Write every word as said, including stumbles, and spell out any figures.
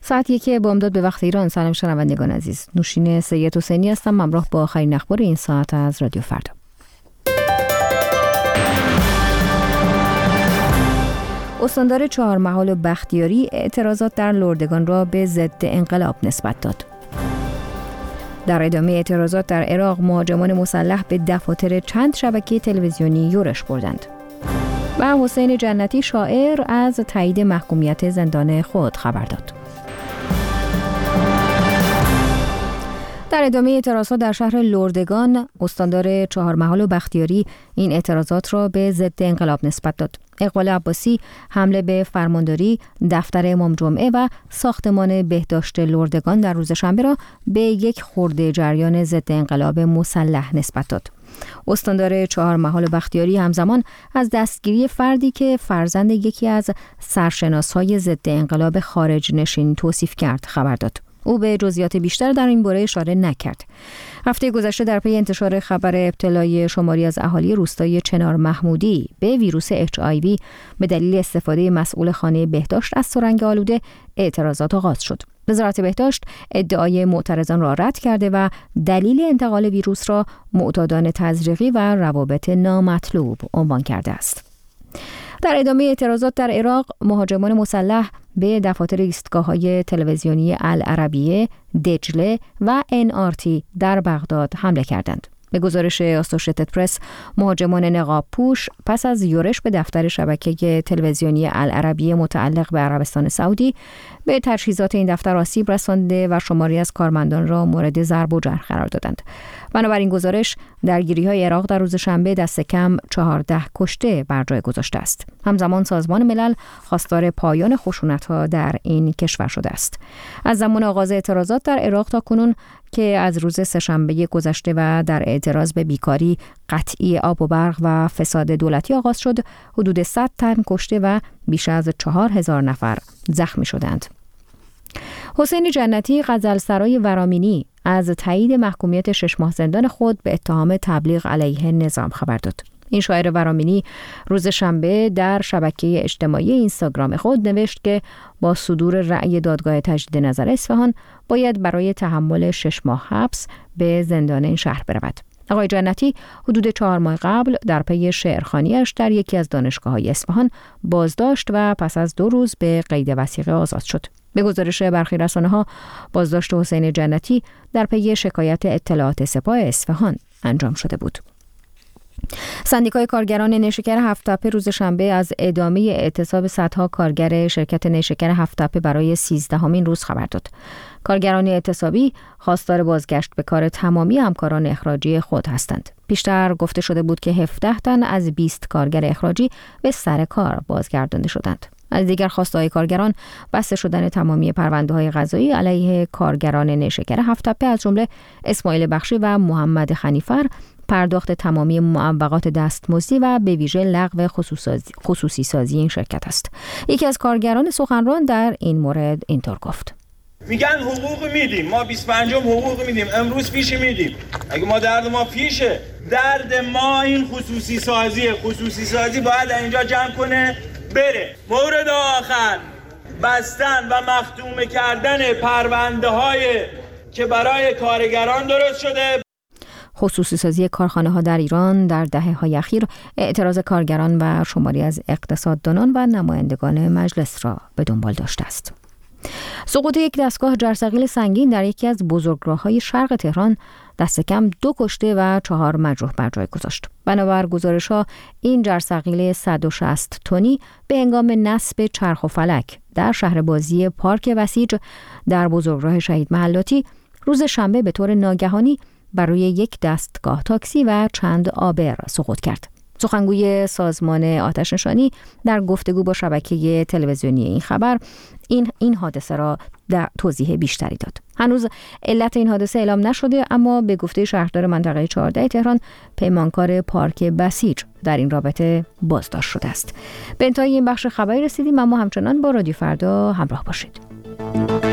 ساعت یک بامداد به وقت ایران. سلام شنوندگان عزیز، نوشین سید حسینی هستم، همراه با آخرین اخبار این ساعت از رادیو فردا. استاندار چهارمحال و بختیاری اعتراضات در لردگان را به ضد انقلاب نسبت داد. در ادامه اعتراضات در عراق، مهاجمان مسلح به دفاتر چند شبکه تلویزیونی یورش بردند. و حسین جنتی شاعر از تایید محکومیت زندان خود خبر داد. در ادامه اعتراضات در شهر لردگان، استاندار چهارمحال و بختیاری این اعتراضات را به ضد انقلاب نسبت داد. اقبال عباسی حمله به فرمانداری، دفتر امام جمعه و ساختمان بهداشت لردگان در روز شنبه را به یک خرده جریان ضد انقلاب مسلح نسبت داد. استاندار چهارمحال و بختیاری همزمان از دستگیری فردی که فرزند یکی از سرشناس‌های ضد انقلاب خارج نشین توصیف کرد خبر داد. او به جزئیات بیشتر در این باره اشاره نکرد. هفته گذشته در پی انتشار خبر ابتلای شماری از اهالی روستای چنار محمودی به ویروس اچ آی وی به دلیل استفاده مسئول خانه بهداشت از سرنگ آلوده، اعتراضات آغاز شد. وزارت بهداشت ادعای معترضان را رد کرده و دلیل انتقال ویروس را معتادان تزریقی و روابط نامطلوب عنوان کرده است. در ادامه اعتراضات در عراق، مهاجمان مسلح به دفاتر ایستگاه‌های تلویزیونی العربیه، دجله و ان آر تی در بغداد حمله کردند. به گزارش آسوشیتد پرس، مهاجمان نقاب پوش پس از یورش به دفتر شبکه تلویزیونی العربیه متعلق به عربستان سعودی به تجهیزات این دفتر آسیب رسانده و شماری از کارمندان را مورد ضرب و جرح قرار دادند. بنابراین گزارش، درگیری‌های عراق در روز شنبه دست کم چهارده کشته بر جای گذاشته است. همزمان سازمان ملل خواستار پایان خشونت‌ها در این کشور شده است. از زمان آغاز اعتراضات در عراق تا کنون که از روز سه‌شنبه گذشته و در اعتراض به بیکاری، قطعی آب و برق و فساد دولتی آغاز شد، حدود صد تن کشته و بیش از چهار هزار نفر زخمی شدند. حسین جنتی غزلسرای ورامینی از تایید محکومیت شش ماه زندان خود به اتهام تبلیغ علیه نظام خبر داد. این شاعر ورامینی روز شنبه در شبکه اجتماعی اینستاگرام خود نوشت که با صدور رأی دادگاه تجدید نظر اصفهان باید برای تحمل شش ماه حبس به زندان این شهر برود. آقای جنتی حدود چهار ماه قبل در پی شعرخوانی‌اش در یکی از دانشگاه‌های اصفهان بازداشت و پس از دو روز به قید وثیقه آزاد شد. به گزارش برخی رسانه‌ها، بازداشت حسین جنتی در پی شکایت اطلاعات سپاه اصفهان انجام شده بود. سندیکای کارگران نیشکر هفت‌تپه روز شنبه از ادامه اعتصاب صدها کارگر شرکت نیشکر هفت‌تپه برای سیزدهمین روز خبر داد. کارگران اعتصابی خواستار بازگشت به کار تمامی همکاران اخراجی خود هستند. پیشتر گفته شده بود که هفده تن از بیست کارگر اخراجی به سر کار بازگردانده شدند. از دیگر خواسته‌های کارگران بسته شدن تمامی پرونده‌های قضایی علیه کارگران نیشکر هفت‌تپه از جمله اسماعیل بخشی و محمد خنیفر، پرداخت تمامی معوقات دستمزدی و به ویژه لغو خصوصی سازی این شرکت است. یکی از کارگران سخنران در این مورد اینطور گفت: میگن حقوق میدیم، ما بیست و پنجم حقوق میدیم، امروز پیش میدیم. اگه ما درد ما پیشه، درد ما این خصوصی سازی خصوصی سازی باید اینجا جمع کنه بره. مورد آخر، بستن و مختوم کردن پرونده های که برای کارگران درست شده. خصوصی سازی کارخانه ها در ایران در دهه های اخیر اعتراض کارگران و شماری از اقتصاددانان و نمایندگان مجلس را به دنبال داشته است. سقوط یک دستگاه جرثقیل سنگین در یکی از بزرگراه‌های شرق تهران دست کم دو کشته و چهار مجروح بر جای گذاشت. بنابر گزارش‌ها، این جرثقیل صد و شصت تنی به هنگام نصب چرخ و فلک در شهر بازی پارک بسیج در بزرگراه شهید محلاتی روز شنبه به طور ناگهانی برای یک دستگاه تاکسی و چند آبر سقوط کرد. سخنگوی سازمان آتش نشانی در گفتگو با شبکه تلویزیونی این خبر این این حادثه را در توضیح بیشتری داد. هنوز علت این حادثه اعلام نشده، اما به گفته شهردار منطقه چهارده تهران، پیمانکار پارک بسیج در این رابطه بازداشت شده است. به انتهای این بخش خبری رسیدیم، اما همچنان با رادیو فردا همراه باشید.